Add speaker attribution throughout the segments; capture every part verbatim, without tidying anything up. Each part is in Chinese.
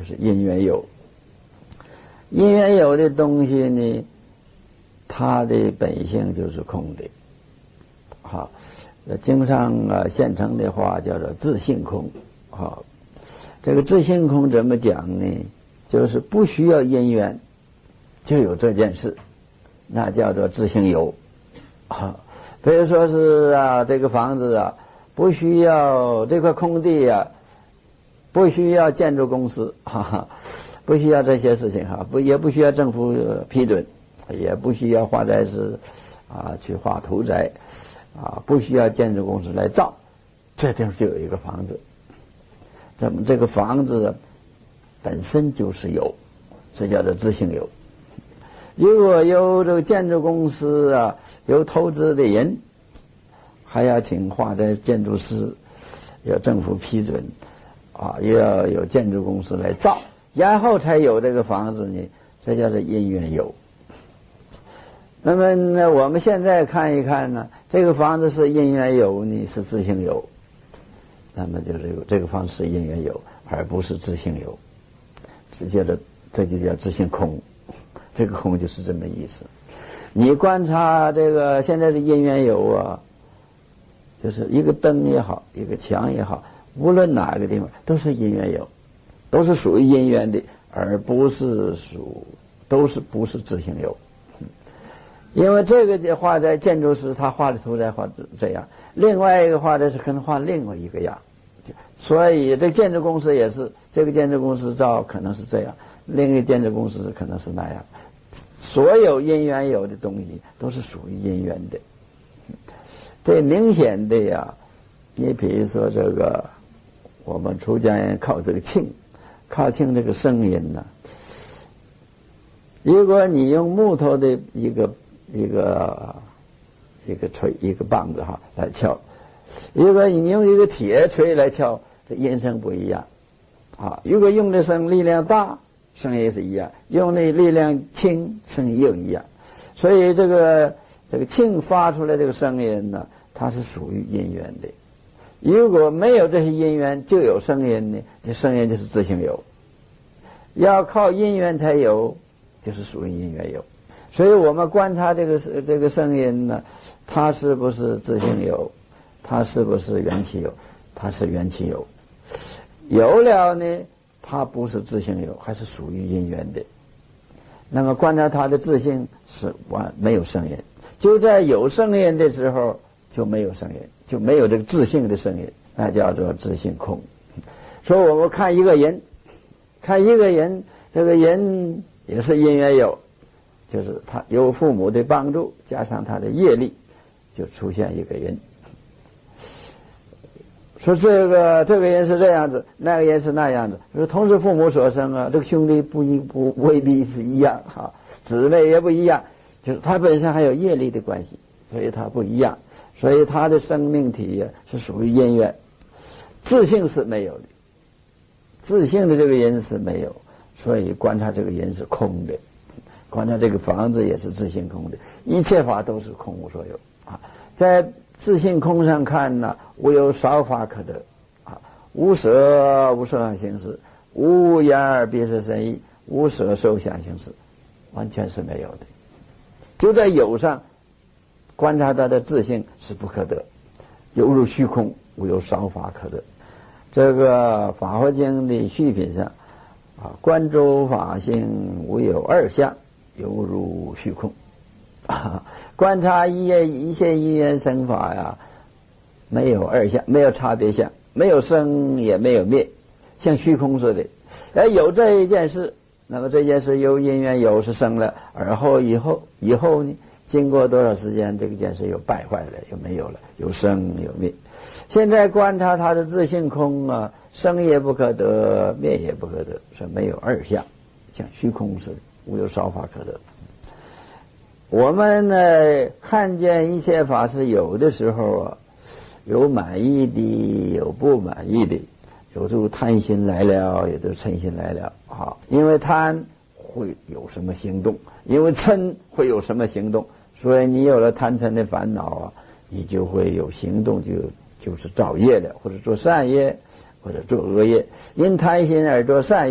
Speaker 1: 就是因缘有。因缘有的东西呢，它的本性就是空的。好，经上啊现成的话叫做自性空。好，这个自性空怎么讲呢？就是不需要因缘就有这件事，那叫做自性有。好，比如说是啊，这个房子啊，不需要这块空地啊，不需要建筑公司，哈哈，不需要这些事情哈，不也不需要政府批准，也不需要画宅师啊去画图宅啊，不需要建筑公司来造，这地方就有一个房子。那么这个房子本身就是有，这叫做自性有。如果有这个建筑公司啊，有投资的人，还要请画宅建筑师，要政府批准啊，又要有建筑公司来造，然后才有这个房子呢，这叫做因缘有。那么呢，我们现在看一看呢，这个房子是因缘有呢，是自性有，那么就这个这个房子是因缘有，而不是自性有，直接的这就叫自性空。这个空就是这么意思。你观察这个现在的因缘有啊，就是一个灯也好，一个墙也好，无论哪个地方都是因缘有，都是属于因缘的，而不是属都是不是自性有。因为这个画在建筑师他画的图在画这样，另外一个画的是可能画另外一个样，所以这建筑公司也是，这个建筑公司造可能是这样，另一个建筑公司可能是那样。所有因缘有的东西都是属于因缘的。最明显的呀，你比如说这个我们出家人靠这个磬，靠磬这个声音呢，如果你用木头的一个一个一个锤一个棒子哈来敲，如果你用一个铁锤来敲，这音声不一样啊。如果用的声力量大，声音是一样；用的力量轻，声音又一样。所以这个这个磬发出来这个声音呢，它是属于因缘的。如果没有这些因缘，就有声音呢，这声音就是自性有。要靠因缘才有，就是属于因缘有。所以我们观察这个这个声音呢，它是不是自性有？它是不是缘起有？它是缘起有。有了呢，它不是自性有，还是属于因缘的。那么观察它的自性是完没有声音，就在有声音的时候就没有声音，就没有这个自性的声音，那叫做自性空。所以我们看一个人，看一个人，这个人也是因缘有，就是他有父母的帮助，加上他的业力，就出现一个人。说这个这个人是这样子，那个人是那样子，说同是父母所生啊，这个兄弟不一不未必是一样哈，姊妹也不一样，就是他本身还有业力的关系，所以他不一样，所以他的生命体是属于因缘，自性是没有的，自性的这个人是没有，所以观察这个人是空的，观察这个房子也是自性空的，一切法都是空无所有啊，在自性空上看呢，无有少法可得啊，无舍无受想行识，无眼耳鼻舌身意，无舍受想行识，完全是没有的。就在有上观察它的自性是不可得，犹如虚空，无有少法可得。这个法华经的序品上啊，观诸法性无有二相，犹如虚空。啊，观察一切一切因缘生法呀，没有二相，没有差别相，没有生也没有灭，像虚空似的。哎，有这一件事，那么这件事有因缘有是生了，而后以后以后呢，经过多少时间，这个件事又败坏了，又没有了，有生有灭。现在观察它的自性空啊，生也不可得，灭也不可得，是没有二相，像虚空似的，无有少法可得。我们呢，看见一切法是有的时候啊，有满意的，有不满意的，有时候贪心来了，有时候嗔心来了啊。因为贪会有什么行动，因为嗔会有什么行动，所以你有了贪嗔的烦恼啊，你就会有行动，就就是造业了，或者做善业，或者做恶业。因贪心而做善业，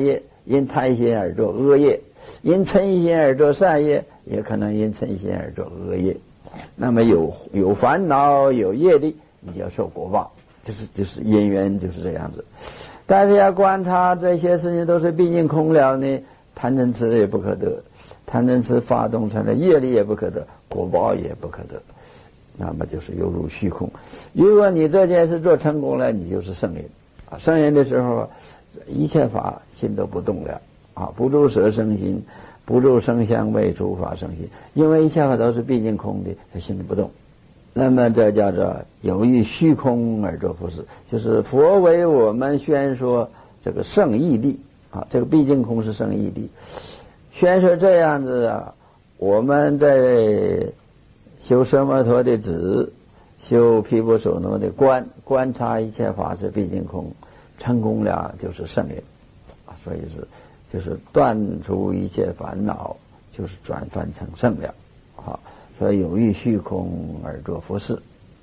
Speaker 1: 因贪心而做恶业，因嗔心而做善业，也可能因嗔心而做恶业。那么有有烦恼有业力，你就要受果报，就是就是因缘就是这样子。但是要观察这些事情都是毕竟空了呢，贪嗔痴也不可得，贪嗔痴发动成的业力也不可得，果报也不可得，那么就是犹如虚空。如果你这件事做成功了，你就是圣人啊！圣人的时候，一切法心都不动了啊，不住色生心，不住声香味触法生心，因为一切法都是毕竟空的，他心里不动。那么这叫做有于虚空而作佛事，就是佛为我们宣说这个圣义谛啊，这个毕竟空是圣义谛，宣说这样子啊，我们在修奢摩陀的止，修毗婆舍那的观，观察一切法是毕竟空，成功了就是圣人啊，所以是就是断除一切烦恼，就是转换成圣了啊。所以有于虚空而作佛事，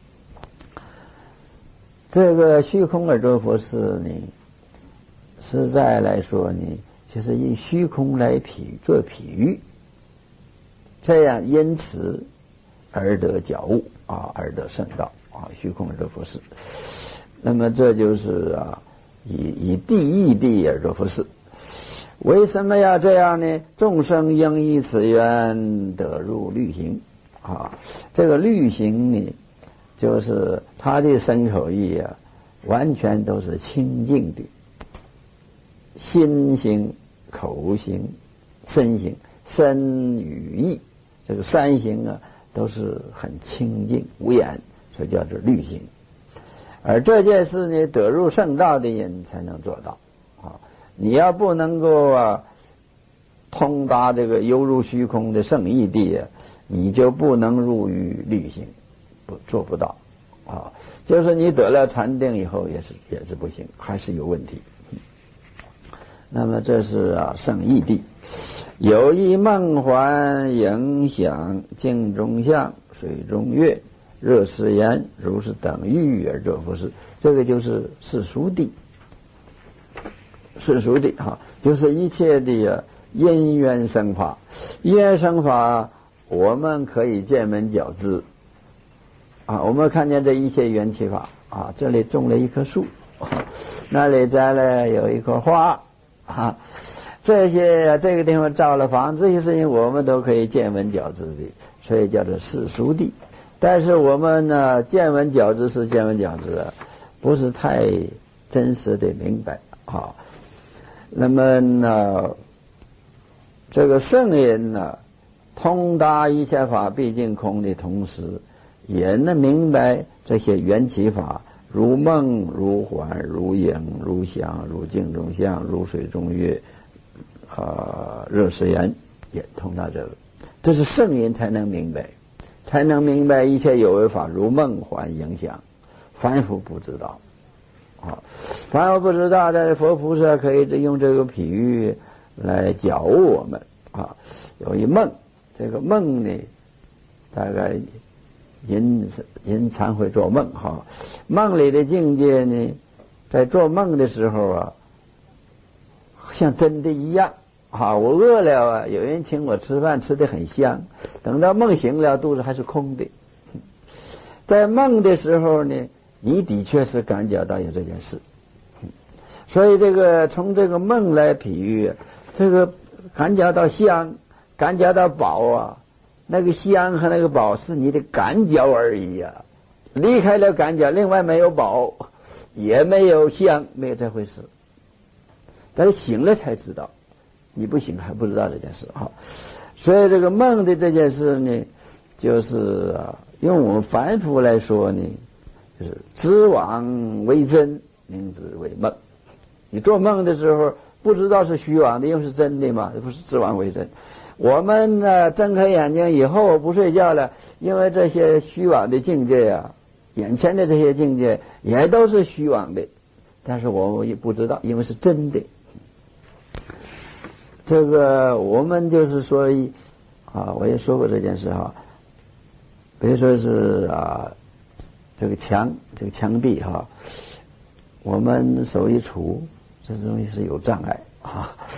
Speaker 1: 这个虚空而作佛事呢，实在来说呢，就是以虚空来比做比喻，这样因此而得觉悟啊，而得圣道啊，虚空而作佛事。那么这就是啊，以以地义谛而作佛事。为什么要这样呢？众生应以此缘得入律行啊，这个律行呢，就是他的身口意啊，完全都是清净的，心行、口行、身行，身语意这个三行啊，都是很清净无染，所以叫做律行。而这件事呢，得入圣道的人才能做到啊。你要不能够啊通达这个犹如虚空的圣义谛啊，你就不能入于律行，不做不到啊。就是你得了禅定以后，也是也是不行，还是有问题。那么这是啊圣义谛，有一梦幻影响，镜中像，水中月，热食言，如是等欲而作佛事。这个就是世俗谛，世俗谛哈，就是一切的因缘生法。因缘生法，我们可以见门觉知啊。我们看见这一切缘起法啊，这里种了一棵树，那里摘了有一棵花啊，这些这个地方造了房，这些事情我们都可以见闻觉知的，所以叫做世俗谛。但是我们呢，见闻觉知是见闻觉知，不是太真实的明白啊。那么呢，这个圣人呢，通达一切法毕竟空的同时，也能明白这些缘起法，如梦如幻如影如响如镜中像如水中月啊，热食言，也通达这个。这是圣人才能明白，才能明白一切有为法如梦幻影响，凡夫不知道啊，凡夫不知道，但是佛菩萨可以用这个比喻来教我们啊。有一梦，这个梦呢，大概人人常会做梦哈，梦里的境界呢，在做梦的时候啊，像真的一样啊。我饿了啊，有人请我吃饭，吃得很香，等到梦醒了，肚子还是空的。在梦的时候呢，你的确是感觉到有这件事，所以这个从这个梦来比喻，这个感觉到香，感觉到饱啊，那个香和那个饱是你的感觉而已啊，离开了感觉，另外没有饱，也没有香，没有这回事。但是醒了才知道，你不醒还不知道这件事啊。所以这个梦的这件事呢，就是啊，用我们凡夫来说呢，就是知妄为真，名之为梦。你做梦的时候不知道是虚妄的，因为是真的嘛，不是知妄为真。我们呢睁开眼睛以后不睡觉了，因为这些虚妄的境界啊，眼前的这些境界也都是虚妄的，但是我们也不知道，因为是真的。这个我们就是说啊，我也说过这件事哈，比如说是啊，这个墙，这个墙壁哈，我们手一触，这东西是有障碍啊。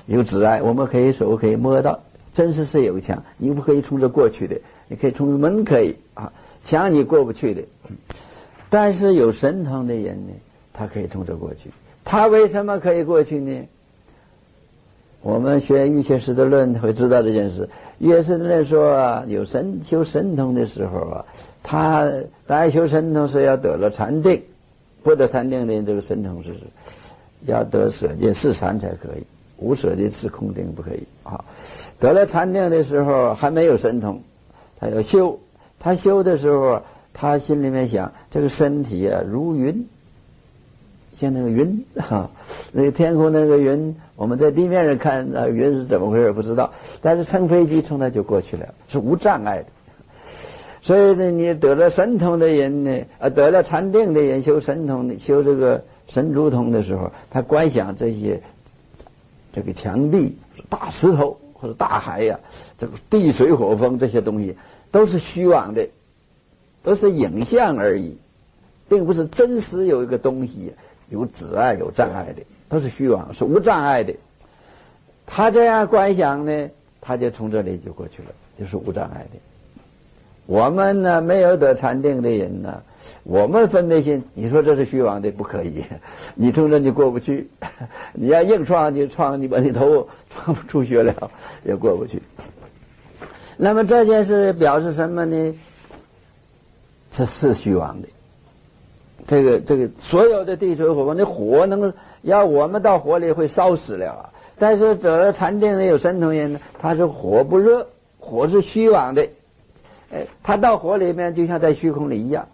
Speaker 1: 有阻碍，我们可以手可以摸到，真实是有墙，你不可以冲着过去的，你可以冲着门可以啊，墙你过不去的。但是有神通的人呢，他可以冲着过去。他为什么可以过去呢？我们学瑜伽师的论会知道这件事。瑜伽师的论说啊，有神修神通的时候啊，他当然修神通是要得了禅定，不得禅定的这个神通是要得舍戒四禅才可以，无舍戒是空定不可以啊。得了禅定的时候还没有神通，他要修，他修的时候他心里面想，这个身体啊如云，像那个云哈，那个天空那个云，我们在地面上看那云是怎么回事不知道，但是乘飞机从那就过去了，是无障碍的。所以呢，你得了神通的人呢，啊，得了禅定的人修神通的，修这个神足通的时候，他观想这些这个墙壁、大石头或者大海呀、啊，这个地水火风这些东西都是虚妄的，都是影像而已，并不是真实有一个东西有阻碍有障碍的，都是虚妄，是无障碍的。他这样观想呢，他就从这里就过去了，就是无障碍的。我们呢，没有得禅定的人呢，我们分别心，你说这是虚妄的，不可以，你从这你过不去，你要硬撞就撞，你把你头撞出血了，也过不去。那么这件事表示什么呢？这是虚妄的。这个这个所有的地水火风，那火能要我们到火里会烧死了啊！但是得了禅定的有神通人呢，他是火不热，火是虚妄的。哎，他到火里面就像在虚空里一样，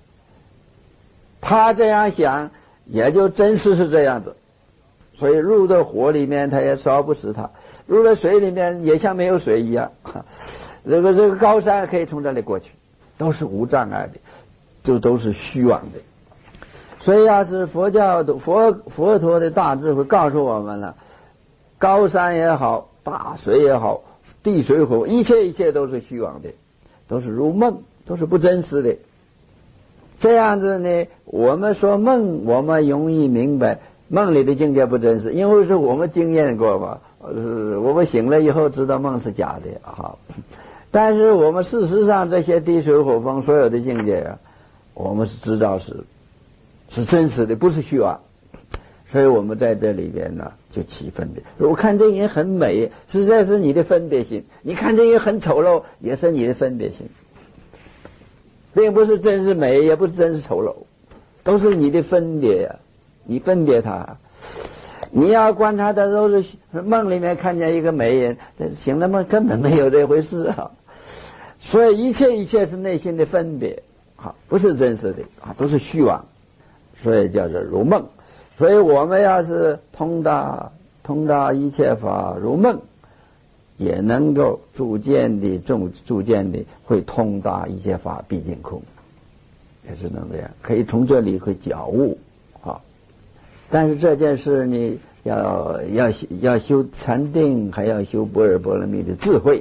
Speaker 1: 他这样想也就真实是这样子。所以入到火里面他也烧不死他，入了水里面也像没有水一样。这个这个高山可以从这里过去，都是无障碍的，就都是虚妄的。所以要是佛教的佛佛陀的大智慧告诉我们了，高山也好，大水也好，地水火，一切一切都是虚妄的，都是如梦，都是不真实的。这样子呢，我们说梦，我们容易明白梦里的境界不真实，因为是我们经验过嘛，呃，我们醒了以后知道梦是假的哈。但是我们事实上这些地水火风所有的境界啊，我们是知道是是真实的，不是虚妄。所以我们在这里边呢就起分别。我看这个人很美，实在是你的分别心；你看这个人很丑陋，也是你的分别心，并不是真是美，也不是真是丑陋，都是你的分别呀、啊。你分别他，你要观察的都是梦里面看见一个美人，醒了梦根本没有这回事啊。所以一切一切是内心的分别，啊，不是真实的啊，都是虚妄，所以叫做如梦。所以我们要是通达通达一切法如梦，也能够逐渐的逐逐渐的会通达一切法毕竟空，也是能这样，可以从这里会觉悟啊。但是这件事呢，要要要修禅定，还要修般若波罗蜜的智慧，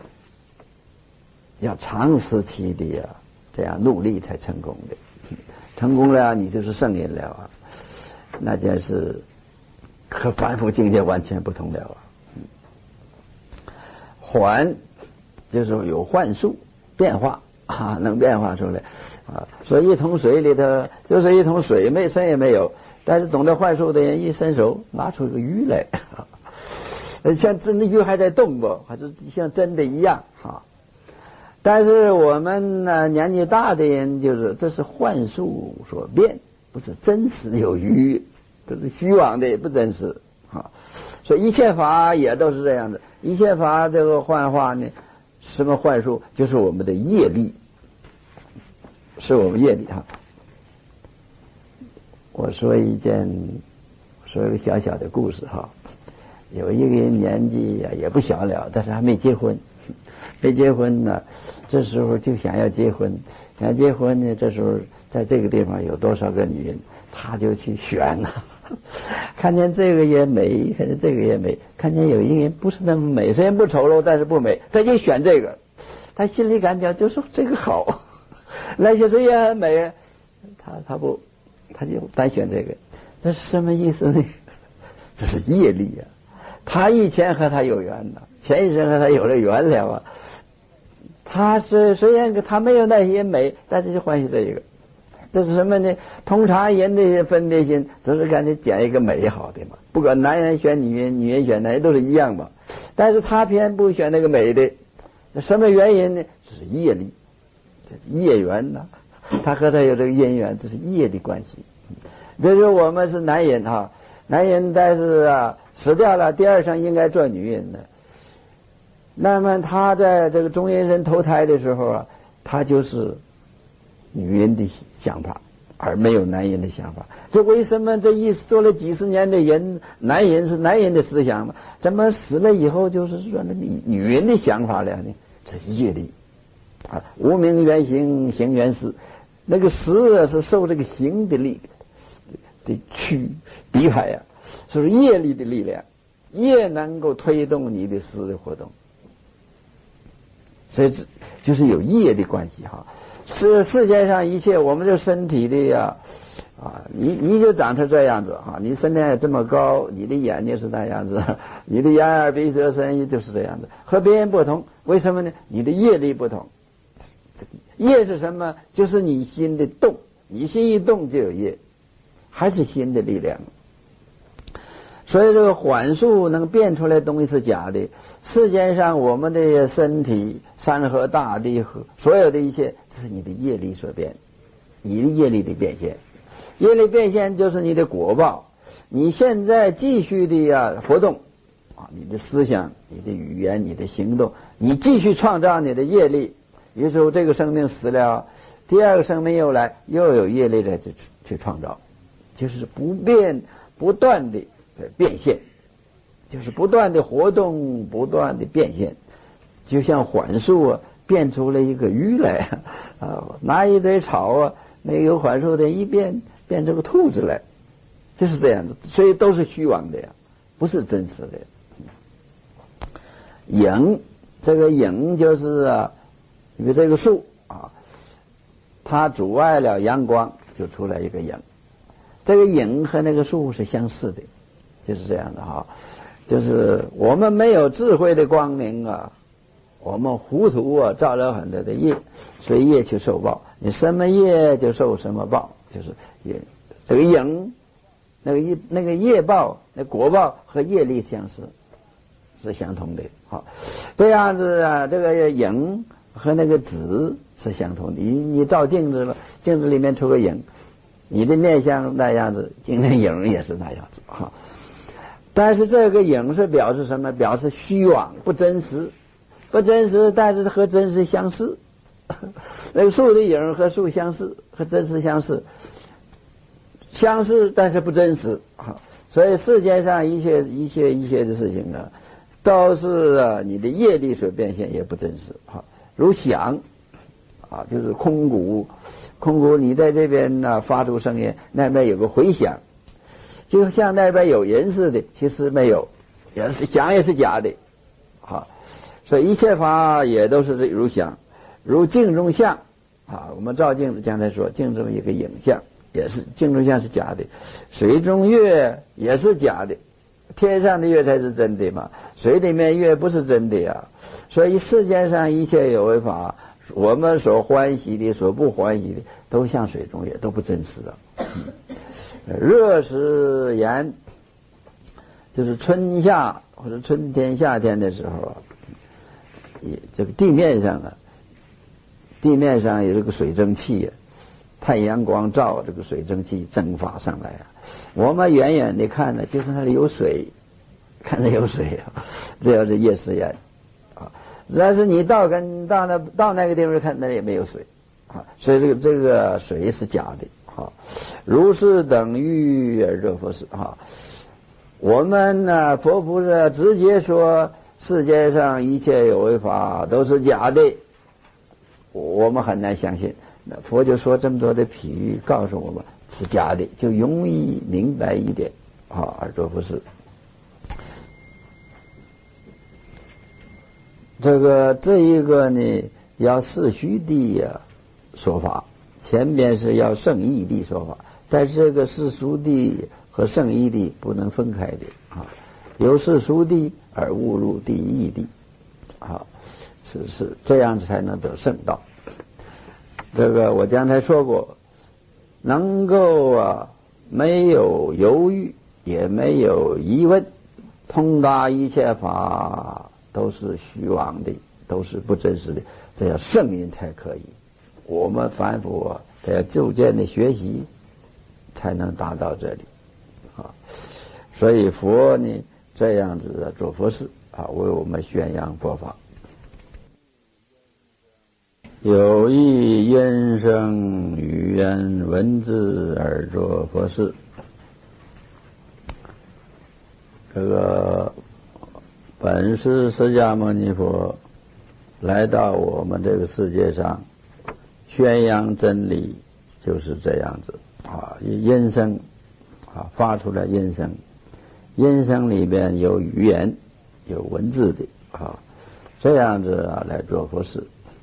Speaker 1: 要长时期的呀，这样努力才成功的。成功了，你就是圣人了啊！那件事和凡夫境界完全不同了啊！幻就是有幻术变化啊，能变化出来啊。所以一桶水里头就是一桶水，没什么也没有。但是懂得幻术的人一伸手拿出一个鱼来，像真的鱼还在动不，还是像真的一样啊。但是我们呢，年纪大的人就是这是幻术所变，不是真实有鱼，这是虚妄的，也不真实啊。所以一切法也都是这样的，一切法这个幻化呢，什么幻术，就是我们的业力，是我们业力哈。我说一件，说一个小小的故事哈。有一个人年纪也不小了，但是还没结婚，没结婚呢，这时候就想要结婚，想结婚呢，这时候在这个地方有多少个女人，他就去选了。看见这个也美，看见这个也美，看见有一个人不是那么美，虽然不丑陋，但是不美，他就选这个。他心里感觉就说这个好，那些谁也很美，他他不。他就单选这个，这是什么意思呢？这是业力啊！ 他以前和他有缘呢，前一生和他有了缘了啊。他是虽然他没有那些美，但是就欢喜这一个。这是什么呢？通常人的分别心总是感觉捡一个美好的嘛，不管男人选女人，女人选男人都是一样嘛。但是他偏不选那个美的，什么原因呢？这是业力，这是业缘呐、啊。他和他有这个姻缘，这是业的关系。比如说我们是男人哈，男人但是啊死掉了，第二生应该做女人的。那么他在这个中阴身投胎的时候啊，他就是女人的想法，而没有男人的想法。这为什么这一做了几十年的人，男人是男人的思想嘛？怎么死了以后就是说那女女人的想法了呢？这是业力啊，无名原形，行原思。那个思是受这个行的力的驱逼迫呀，就是业力的力量，业能够推动你的思的活动。所以这就是有业的关系哈。是世界上一切，我们这身体的呀，啊，你你就长成这样子哈，你身材这么高，你的眼睛是那样子，你的眼耳鼻舌身意就是这样子，和别人不同，为什么呢？你的业力不同。业是什么？就是你心的动，你心一动就有业，还是心的力量。所以这个幻术能变出来东西是假的。世间上我们的身体、山河大地和所有的一切，这是你的业力所变，你的业力的变现。业力变现就是你的果报。你现在继续的呀活动啊，你的思想、你的语言、你的行动，你继续创造你的业力。有时候这个生命死了，第二个生命又来，又有业力来去去创造，就是不变不断的变现。就是不断的活动，不断的变现，就像幻术啊，变出了一个鱼来啊，拿一堆草啊，那个有幻术的一变变成个兔子来，就是这样子，所以都是虚妄的呀，不是真实的。影，这个影就是啊，因为这个树啊，它阻碍了阳光，就出来一个影。这个影和那个树是相似的，就是这样的哈。就是我们没有智慧的光明啊，我们糊涂啊，造了很多的业，所以业去受报。你什么业就受什么报，就是业。这个影，那个业那个业报，那果报和业力相似，是相同的。好，这样子啊，这个影和那个纸是相同的。你你照镜子了，镜子里面出个影，你的面相那样子，镜的影也是那样子。哈。但是这个影是表示什么？表示虚妄，不真实，不真实，但是和真实相似。那个树的影和树相似，和真实相似，相似但是不真实。所以世界上一切一切一切的事情啊，都是啊你的业力所变现，也不真实。哈，如响啊，就是空谷，空谷你在这边呢、啊、发出声音，那边有个回响。就像那边有人似的，其实没有，也是想也是假的，好，所以一切法也都是如想，如镜中像啊。我们照镜子，刚才说镜中一个影像，也是镜中像是假的，水中月也是假的，天上的月才是真的嘛，水里面月不是真的呀。所以世界上一切有为法，我们所欢喜的、所不欢喜的，都像水中月，都不真实的。嗯热时炎，就是春夏或者春天、夏天的时候啊，这个地面上啊，地面上有这个水蒸气啊，太阳光照这个水蒸气蒸发上来啊，我们远远的看呢，就是那里有水，看着有水啊，这要是夜时炎啊。但是你到跟到那到那个地方看，那也没有水啊，所以这个这个水是假的。如是等于热佛是哈，我们呢佛菩萨直接说世界上一切有为法都是假的，我们很难相信。那佛就说这么多的比喻，告诉我们是假的，就容易明白一点啊。而若不是这个这一个呢，要四虚地呀说法。前边是要圣义地说法，但这个世俗地和圣义地不能分开的啊。 有事熟地而误入第一地，啊，是是这样子才能得圣道。这个我刚才说过，能够啊没有犹豫，也没有疑问，通达一切法都是虚妄的，都是不真实的，这要圣人才可以。我们凡夫啊，得要逐渐的学习，才能达到这里啊。所以佛呢这样子的做佛事啊，为我们宣扬佛法。有意音声语言文字而作佛事，这个本师释迦牟尼佛来到我们这个世界上宣扬真理，就是这样子啊，音声啊发出来音声，音声里边有语言有文字的啊，这样子啊来做佛事。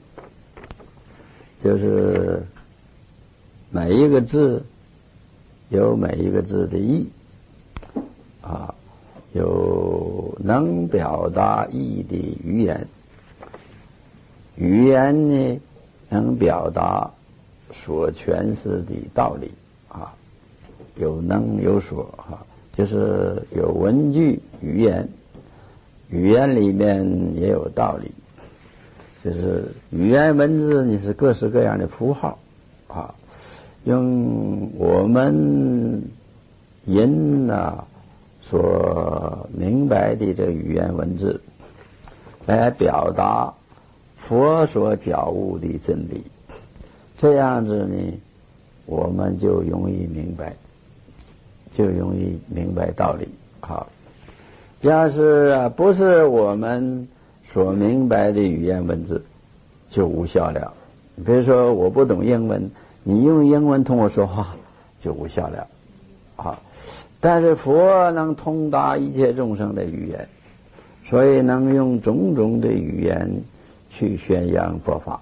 Speaker 1: 就是每一个字有每一个字的意啊，有能表达意的语言，语言呢能表达所诠释的道理啊，有能有所啊，就是有文句语言，语言里面也有道理。就是语言文字你是各式各样的符号啊，用我们人啊所明白的这个语言文字来表达佛所觉悟的真理，这样子呢我们就容易明白，就容易明白道理啊。要是不是我们所明白的语言文字就无效了。比如说我不懂英文，你用英文同我说话就无效了啊。但是佛能通达一切众生的语言，所以能用种种的语言去宣扬佛法。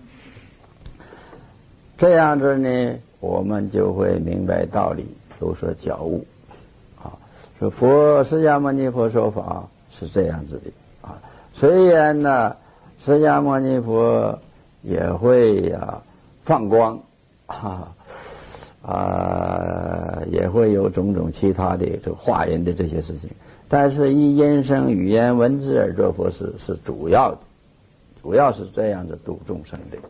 Speaker 1: 这样子呢，我们就会明白道理，有所觉悟啊。说佛释迦牟尼佛说法是这样子的啊。虽然呢，释迦牟尼佛也会呀、啊、放光啊啊，也会有种种其他的这个化人的这些事情，但是以音声语言文字而做佛事是主要的，主要是这样的度众生的。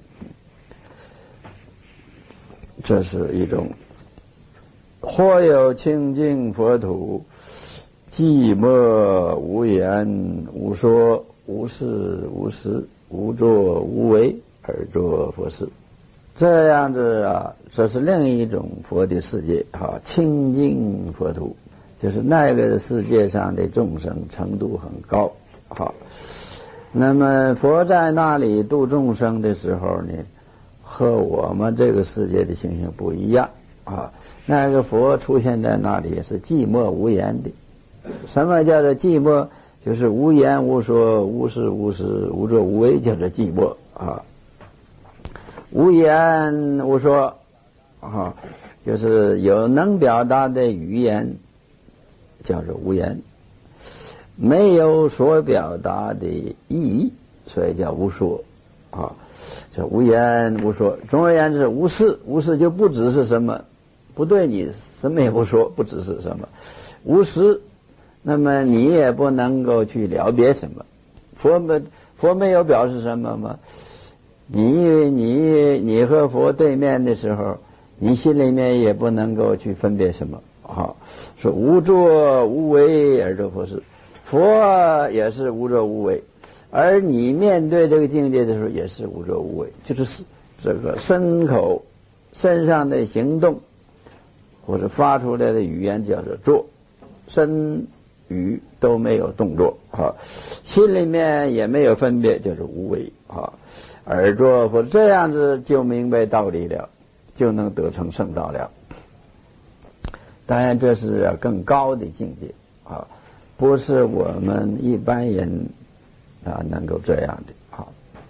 Speaker 1: 这是一种或有清净佛土，寂寞无言无说，无事无时，无作无为而作佛事。这样子啊，这是另一种佛的世界啊，清净佛土，就是那个世界上的众生程度很高啊。那么佛在那里度众生的时候呢，和我们这个世界的情形不一样啊。那个佛出现在那里是寂寞无言的。什么叫做寂寞？就是无言无说，无事无时，无作无为，叫做寂寞啊。无言无说啊，就是有能表达的语言，叫做无言；没有所表达的意义，所以叫无说啊。这无言无说，总而言之，无事，无事就不只是什么，不对你什么也不说，不只是什么。无时，那么你也不能够去了别什么。佛没佛没有表示什么吗？你你你和佛对面的时候，你心里面也不能够去分别什么啊。说无作无为而作佛事，佛也是无作无为，而你面对这个境界的时候也是无作无为，就是这个身口身上的行动或者发出来的语言叫做作，身语都没有动作啊，心里面也没有分别，就是无为啊。而作佛，这样子就明白道理了，就能得成圣道了。当然这是更高的境界啊，不是我们一般人啊能够这样的啊。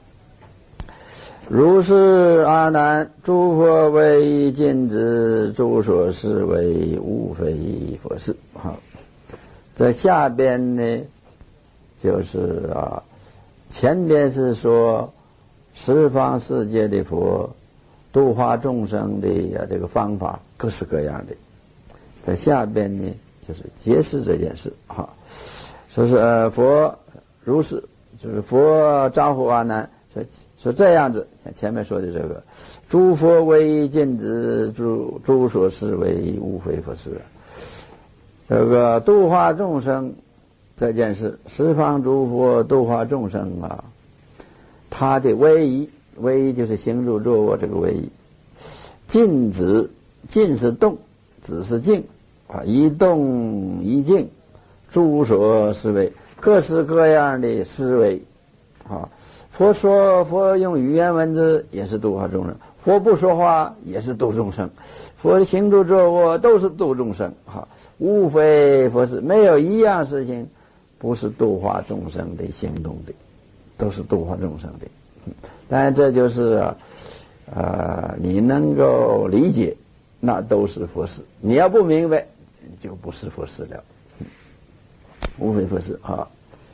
Speaker 1: 如是阿难，诸佛为尽止，诸所事为无非佛事。好， 这下边呢，就是啊，前边是说十方世界的佛度化众生的啊这个方法各式各样的，在下边呢就是揭示这件事哈，说是呃佛如是，就是佛招呼阿难说说这样子，像前面说的这个，诸佛为尽止，诸诸所事为无非佛事。这个度化众生这件事，十方诸佛度化众生啊，他的威仪，威仪就是行住坐卧这个威仪。静止，静是动，止是静啊，一动一静，诸所思维，各式各样的思维啊。佛说，佛用语言文字也是度化众生，佛不说话也是度众生，佛行住坐卧都是度众生哈。无非佛是没有一样事情不是度化众生的行动的，都是度化众生的。当然这就是啊，呃，你能够理解，那都是佛事；你要不明白，就不是佛事了。无非佛事啊。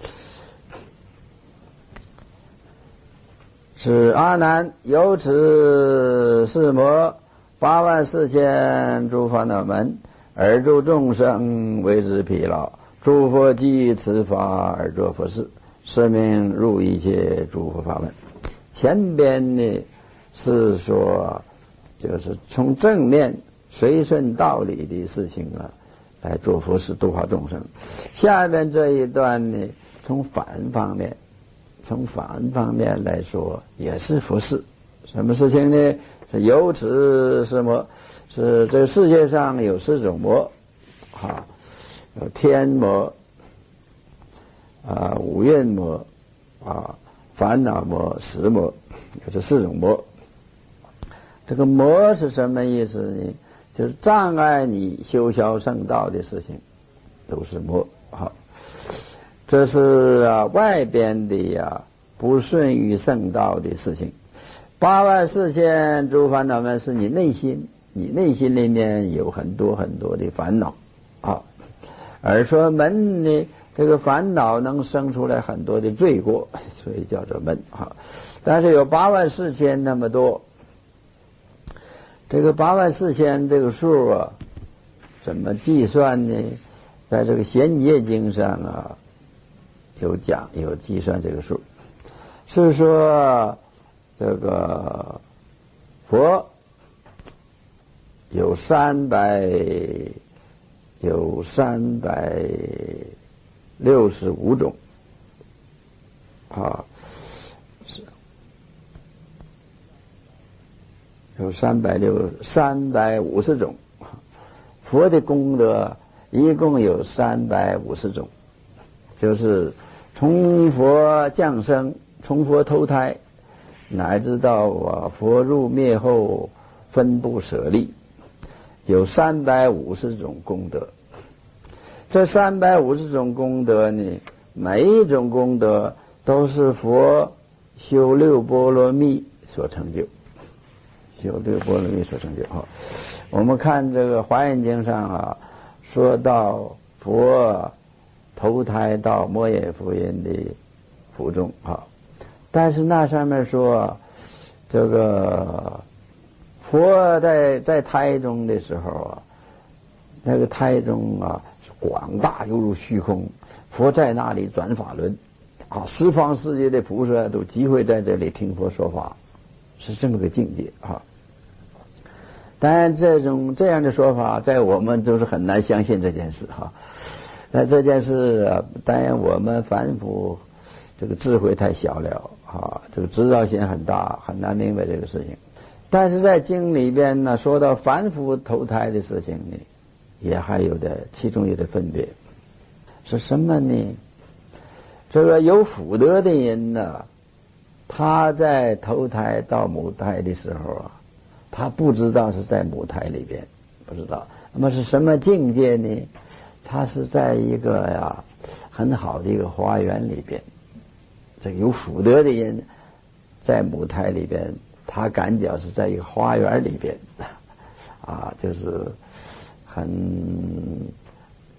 Speaker 1: 是阿难，由此四摩八万四千诸烦恼门，而诸众生为之疲劳，诸佛即此法而作佛事，是名入一切诸佛法门。前边呢是说，就是从正面随顺道理的事情啊来做佛事度化众生。下面这一段呢，从反方面。从反方面来说也是佛事，什么事情呢？是由此是魔，是这个世界上有四种魔啊，有天魔啊、五蕴魔啊、烦恼魔、识魔，有这四种魔。这个魔是什么意思呢？就是障碍你修销圣道的事情，都是魔啊。这是啊外边的呀、啊、不顺于圣道的事情。八万四千诸烦恼门是你内心，你内心里面有很多很多的烦恼啊。而说门呢，这个烦恼能生出来很多的罪过，所以叫做门啊。但是有八万四千那么多，这个八万四千这个数啊，怎么计算呢？在这个贤劫经上啊。有讲有计算这个数，是说这个佛有三百有三百六十五种啊，有三百六三百五十种，佛的功德一共有三百五十种，就是从佛降生，从佛投胎，乃至到啊佛入灭后分布舍利，有三百五十种功德。这三百五十种功德呢，每一种功德都是佛修六波罗蜜所成就，修六波罗蜜所成就哈。我们看这个《华严经》上啊，说到佛投胎到摩耶夫人的腹中啊，但是那上面说，这个佛在在胎中的时候啊，那个胎中啊广大犹如虚空，佛在那里转法轮啊，十方世界的菩萨都集会在这里听佛说法，是这么个境界啊。当然，这种这样的说法，在我们都是很难相信这件事哈。那这件事啊，当然我们凡夫这个智慧太小了啊，这个知道性很大，很难明白这个事情。但是在经里边呢，说到凡夫投胎的事情呢，也还有的其中有的分别。是什么呢？这个有福德的人呢，他在投胎到母胎的时候啊，他不知道是在母胎里边，不知道。那么是什么境界呢？他是在一个呀很好的一个花园里边。这个有福德的人在母胎里边，他感觉是在一个花园里边啊，就是很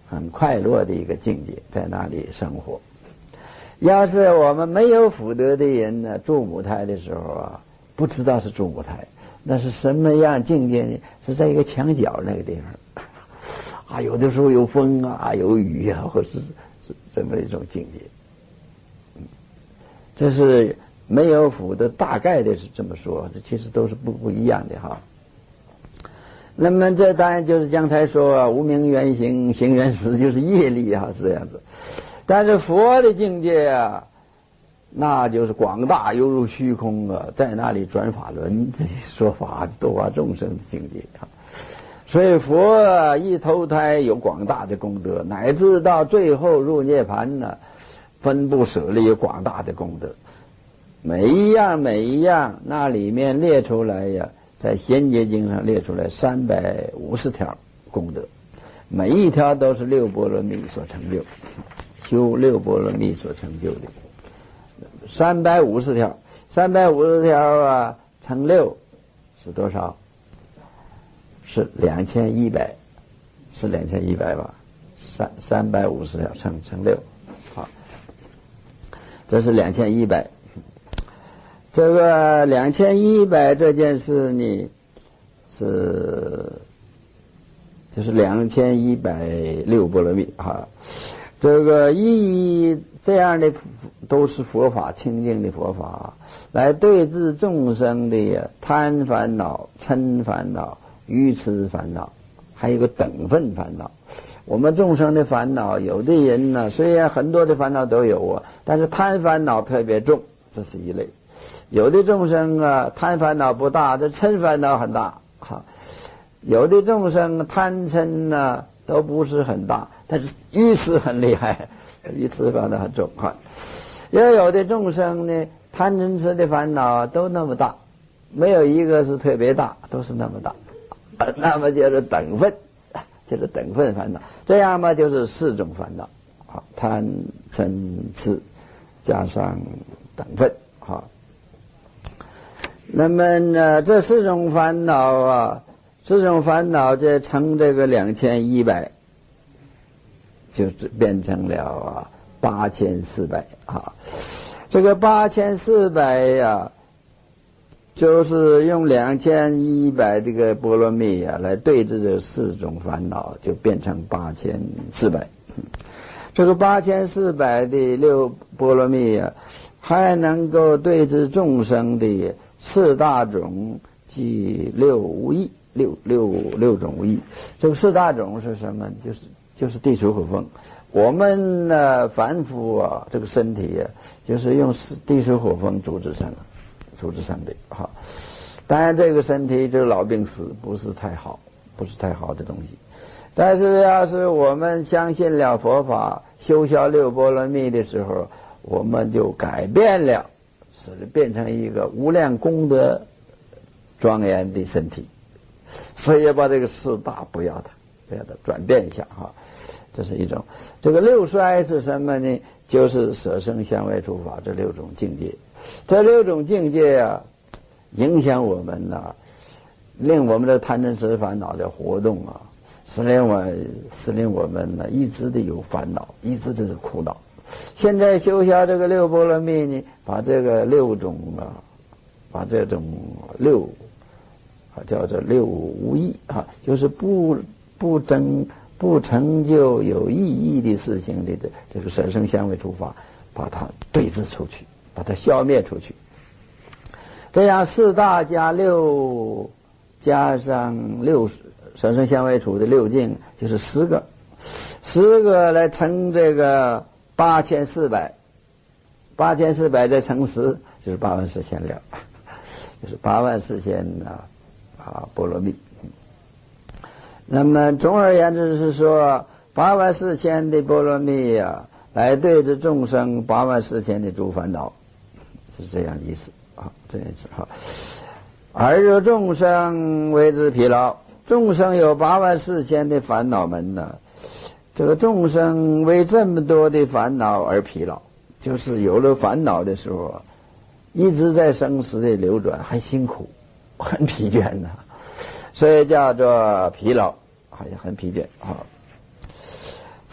Speaker 1: 很快乐的一个境界，在那里生活。要是我们没有福德的人呢，住母胎的时候啊，不知道是住母胎，那是什么样境界呢？是在一个墙角那个地方啊，有的时候有风啊，有雨啊，或是是这么一种境界。嗯，这是没有福德，大概的是这么说，这其实都是不不一样的哈。那么这当然就是刚才说啊，无名缘行，行缘识，就是业力啊，是这样子。但是佛的境界啊，那就是广大犹如虚空啊，在那里转法轮说法度化众生的境界啊。所以佛啊一投胎有广大的功德，乃至到最后入涅槃呢，分不舍离有广大的功德。每一样每一样，那里面列出来呀，在贤劫经上列出来三百五十条功德，每一条都是六波罗蜜所成就，修六波罗蜜所成就的。三百五十条，三百五十条啊，乘六是多少？是两千一百，是两千一百吧？三三百五十条乘乘六，好，这是两千一百。这个两千一百这件事呢，是就是两千一百六波罗蜜啊。这个一这样的都是佛法，清净的佛法，来对治众生的贪烦恼、嗔烦恼、愚痴烦恼，还有个等分烦恼。我们众生的烦恼，有的人呢，虽然很多的烦恼都有啊，但是贪烦恼特别重，这是一类。有的众生啊，贪烦恼不大，这嗔烦恼很大哈。有的众生贪嗔呢都不是很大，但是愚痴很厉害，愚痴烦恼很重哈。也有的众生呢，贪嗔痴的烦恼都那么大，没有一个是特别大，都是那么大，那么就是等分，就是等分烦恼。这样嘛，就是四种烦恼，好，贪嗔痴加上等分，好。那么呢，这四种烦恼啊，四种烦恼这乘这个两千一百，就变成了啊八千四百啊。这个八千四百呀，就是用两千一百这个波罗蜜啊来对治这四种烦恼，就变成八千四百。这个八千四百的六波罗蜜啊，还能够对治众生的四大种即六无异，六六六种无异。这个四大种是什么？就是就是地水火风。我们呢凡夫啊，这个身体啊，就是用地水火风组织成组织成的哈。当然这个身体就是老病死，不是太好，不是太好的东西。但是要是我们相信了佛法，修消六波罗蜜的时候，我们就改变了，使变成一个无量功德庄严的身体。所以要把这个四大不要它，不要它转变一下哈。这是一种。这个六衰是什么呢？就是舍生相位处法这六种境界。这六种境界啊，影响我们呐、啊，令我们的贪嗔痴烦恼的活动啊，使令我使令我们呢一直的有烦恼，一直的是苦恼。现在修下这个六波罗蜜呢，把这个六种啊，把这种六啊叫做六无益啊，就是不不争不成就有意义的事情的这个舍生相位处法，把它对治出去，把它消灭出去。这样四大加六加上六舍生相位处的六境，就是十个，十个来乘这个八千四百，八千四百再乘十，就是八万四千了，就是八万四千啊啊波罗蜜。那么总而言之是说，八万四千的波罗蜜啊，来对着众生八万四千的诸烦恼，是这样意思啊，这样意思哈。而若众生为之疲劳，众生有八万四千的烦恼门呢，这个众生为这么多的烦恼而疲劳，就是有了烦恼的时候，一直在生死的流转，很辛苦，很疲倦呐、啊。所以叫做疲劳，好像很疲倦啊。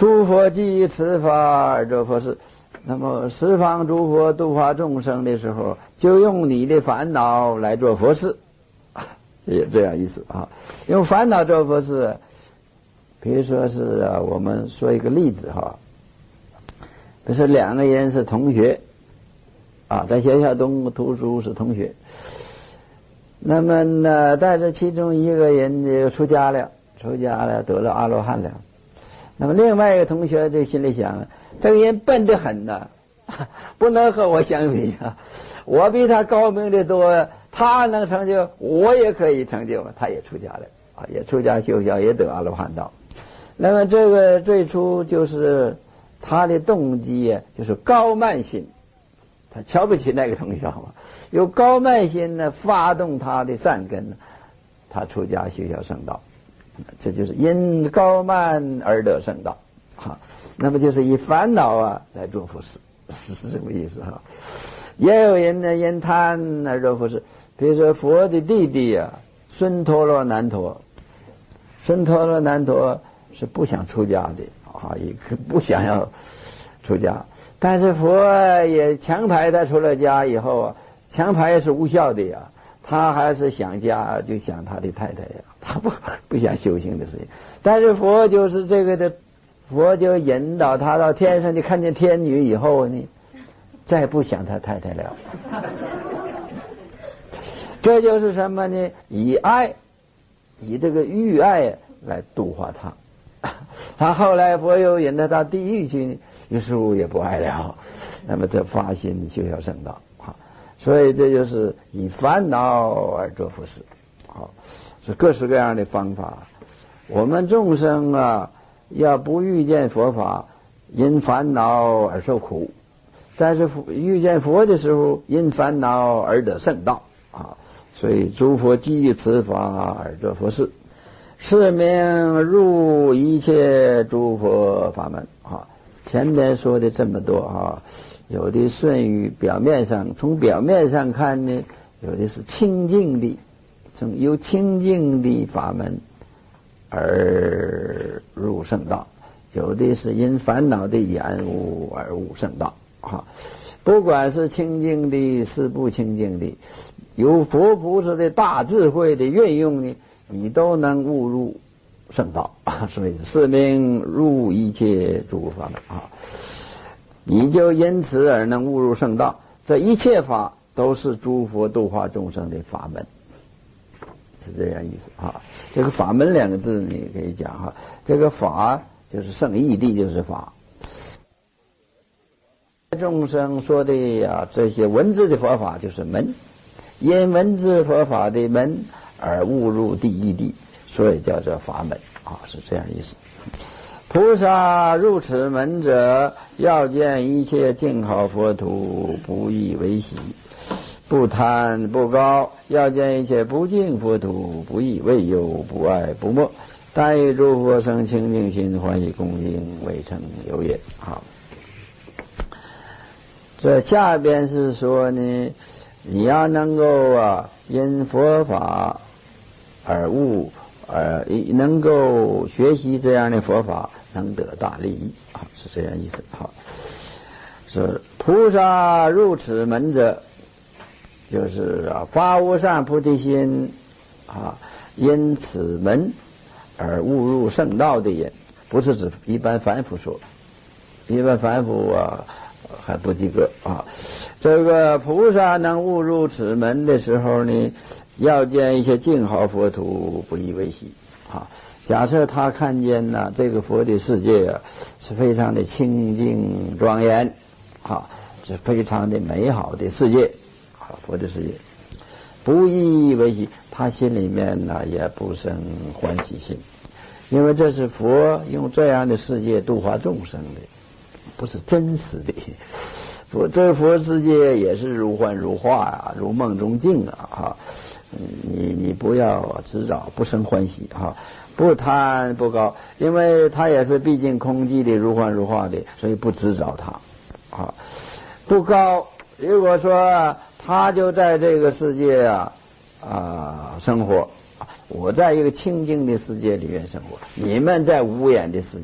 Speaker 1: 诸佛基于此法而作佛事。那么十方诸佛度化众生的时候，就用你的烦恼来做佛事，也这样意思啊。用烦恼做佛事，比如说是啊，我们说一个例子哈，比如说两个人是同学啊，在学校中读书是同学，那么呢，但是其中一个人就出家了，出家了得了阿罗汉了。那么另外一个同学就心里想，这个人笨得很呐、啊，不能和我相比啊！我比他高明的多，他能成就，我也可以成就。他也出家了啊，也出家修行，也得阿罗汉道。那么这个最初就是他的动机啊，就是高慢心，他瞧不起那个同学嘛，有高慢心呢，发动他的善根，他出家修行圣道。这就是因高慢而得圣道，哈，那么就是以烦恼啊来做佛事，是这个意思哈。也有人呢因贪而做佛事，比如说佛的弟弟啊，孙陀罗难陀，孙陀罗难陀是不想出家的啊，也不想要出家，但是佛也强排他出了家以后啊，强排是无效的呀。他还是想家，就想他的太太呀，他不不想修行的事情。但是佛就是这个的，佛就引导他到天上，你看见天女以后呢，再不想他太太了。这就是什么呢？以爱，以这个欲爱来度化他。他后来佛又引他到地狱去，于是乎也不爱了。那么这发心修行圣道。所以这就是以烦恼而做佛事，好，是各式各样的方法。我们众生啊，要不遇见佛法，因烦恼而受苦；但是遇见佛的时候，因烦恼而得圣道啊。所以诸佛基于此法而做佛事，是名入一切诸佛法门啊。前面说的这么多啊。有的顺于表面上，从表面上看呢，有的是清净的，从由清净的法门而入圣道；有的是因烦恼的染污而悟圣道。啊，不管是清净的，是不清净的，有佛菩萨的大智慧的运用呢，你都能悟入圣道。所以是名入一切诸法门啊。你就因此而能悟入圣道，这一切法都是诸佛度化众生的法门，是这样意思啊。这个法门两个字你可以讲哈，这个法就是圣义谛，就是法。众生说的呀，这些文字的佛法就是门，因文字佛法的门而悟入第一谛，所以叫做法门啊，是这样意思。菩萨入此门者，要见一切净好佛土，不以为喜，不贪不高；要见一切不净佛土，不以为忧，不爱不没。但以诸佛生清净心，欢喜恭敬，未曾有也。好，这下边是说呢，你要能够啊，因佛法而悟，呃，能够学习这样的佛法，能得大利益啊，是这样意思。好，是菩萨入此门者，就是啊，发无上菩提心啊，因此门而悟入圣道的人，不是指一般凡夫说，一般凡夫啊还不及格啊。这个菩萨能悟入此门的时候呢，要见一些净好佛土，不以为喜啊。假设他看见呢，这个佛的世界啊，是非常的清净庄严啊，是非常的美好的世界啊，佛的世界，不以为喜，他心里面呢也不生欢喜心，因为这是佛用这样的世界度化众生的，不是真实的。佛这佛世界也是如幻如化啊，如梦中境啊，哈，你你不要执着，不生欢喜哈。不贪不高，因为它也是毕竟空寂的，如幻如化的，所以不执着它啊。不高，如果说他就在这个世界啊啊生活，我在一个清净的世界里面生活，你们在无眼的世界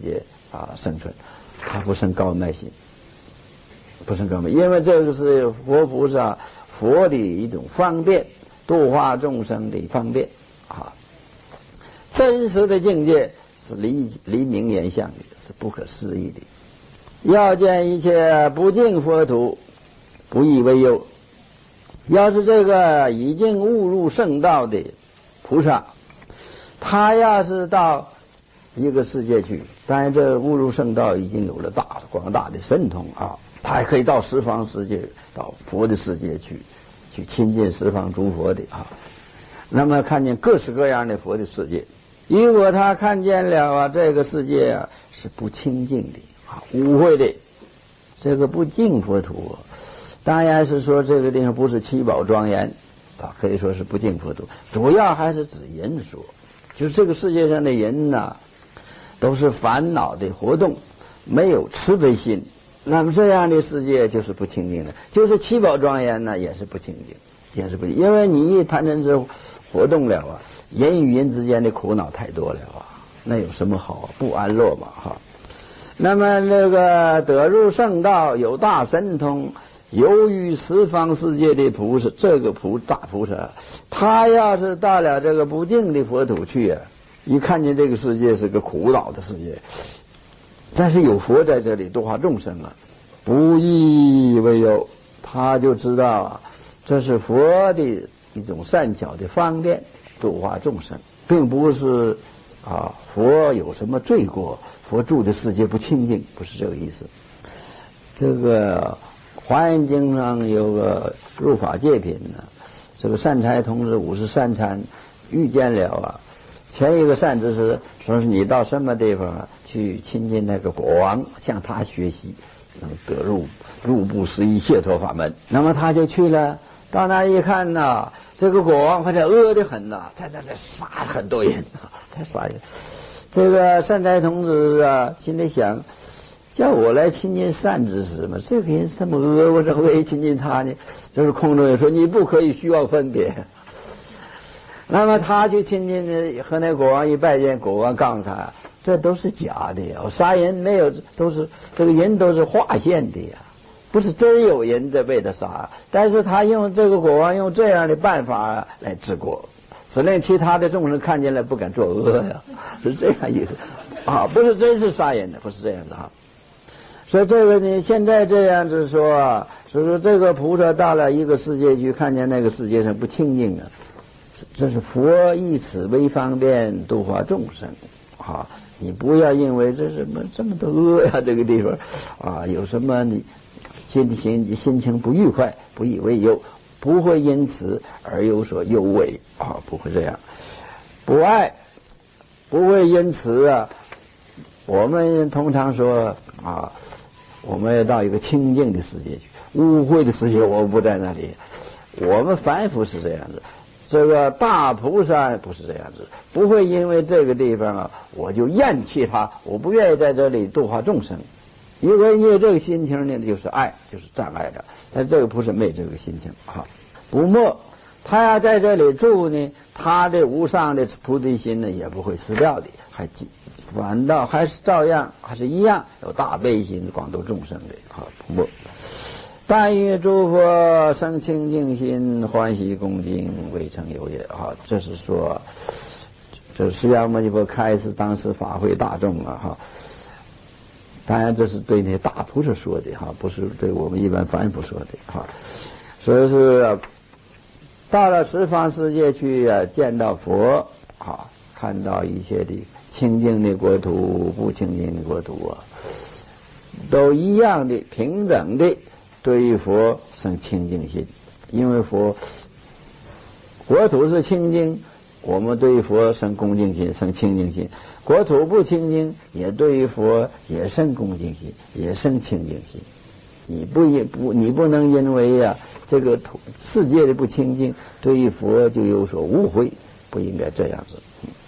Speaker 1: 啊生存，他不生高耐心，不生高耐心，因为这个是佛菩萨佛的一种方便，度化众生的方便啊。真实的境界是离离名言相的，是不可思议的。要见一切不敬佛土，不以为忧。要是这个已经悟入圣道的菩萨，他要是到一个世界去，当然这悟入圣道已经有了大广大的神通啊，他还可以到十方世界，到佛的世界去，去亲近十方诸佛的啊。那么看见各式各样的佛的世界，如果他看见了啊，这个世界啊是不清净的啊，污秽的，这个不净佛土，当然是说这个地方不是七宝庄严啊，可以说是不净佛土，主要还是指人说，就是这个世界上的人呐、啊，都是烦恼的活动，没有慈悲心，那么这样的世界就是不清净的，就是七宝庄严呢也是不清净，也是不，因为你一贪嗔痴活动了啊，人与人之间的苦恼太多了啊，那有什么好不安乐嘛哈？那么那个得入圣道有大神通，由于十方世界的菩萨，这个菩大菩萨，他要是到了这个不净的佛土去啊，一看见这个世界是个苦恼的世界，但是有佛在这里度化众生啊，不以为忧，他就知道啊，这是佛的一种善巧的方便度化众生，并不是啊佛有什么罪过，佛住的世界不清净，不是这个意思。这个华严经上有个入法界品呢，这个善财童子五十三参遇见了啊，前一个善知识说是你到什么地方啊去亲近那个国王，向他学习，能得入入不思议解脱法门。那么他就去了，到那一看呐，这个国王或者饿得很呐，在那里杀很多人啊，太杀人。这个善财童子啊，心里想，叫我来亲近善知识嘛，这个人这么饿，我怎么可以亲近他呢？就是空中人说你不可以虚妄分别。那么他去亲近和那国王一拜见，国王告诉他，这都是假的呀，杀人没有，都是这个人都是化现的呀，不是真有人在被他杀。但是他用这个国王用这样的办法来治国，使令其他的众生看见了不敢作恶呀，是这样意思啊，不是真是杀人的，不是这样子啊。所以这个你现在这样子说啊，所以说这个菩萨到了一个世界去，看见那个世界上不清净啊，这是佛以此为方便度化众生啊！你不要因为这什么这么多恶呀，这个地方啊，有什么你心心心情不愉快，不以为忧，不会因此而有所忧畏啊，不会这样，不爱，不会因此啊。我们通常说啊，我们要到一个清净的世界去，污秽的世界我们不在那里。我们凡夫是这样子，这个大菩萨不是这样子，不会因为这个地方啊，我就厌弃他，我不愿意在这里度化众生。因为因为这个心情呢，就是爱，就是障碍的。但这个菩萨没这个心情啊，不没。他要在这里住呢，他的无上的菩提心呢也不会失掉的，还反倒还是照样还是一样有大悲心广度众生的啊，不没。但欲诸佛生清净心，欢喜恭敬，未曾有也啊！这是说，这释迦牟尼佛开始当时法会大众啊哈。当然这是对那大菩萨说的哈，不是对我们一般凡夫说的哈。所以是到了十方世界去啊，见到佛啊，看到一些的清净的国土、不清净的国土啊，都一样的平等的。对于佛生清净心，因为佛国土是清净，我们对于佛生恭敬心，生清净心；国土不清净，也对于佛也生恭敬心，也生清净心。你不也不你不能因为啊这个土世界的不清净，对于佛就有所误会，不应该这样子。